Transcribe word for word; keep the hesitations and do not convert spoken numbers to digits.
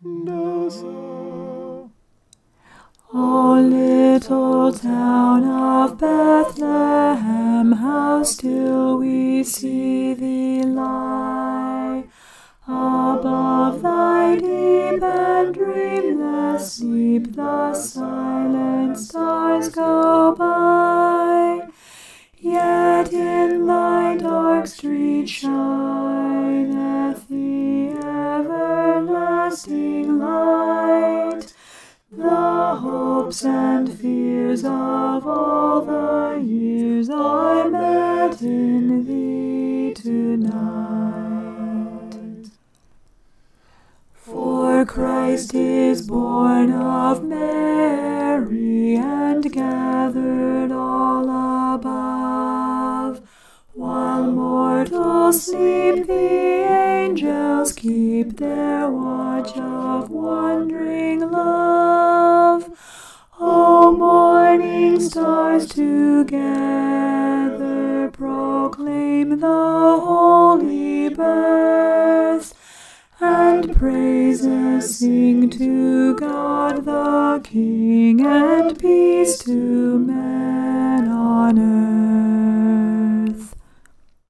do so. O little town of Bethlehem, how still we see thee lie, above thy deep and dreamless sleep the silent stars go by. Yet in thy dark street shineth the everlasting light. The hopes and fears of all the years are met in thee tonight. For Christ is born of Mary and gathered all above. While mortals sleep, the angels keep their watch of wondering love. O morning stars together proclaim the holy birth, and praises sing to God the King, and peace to men on earth.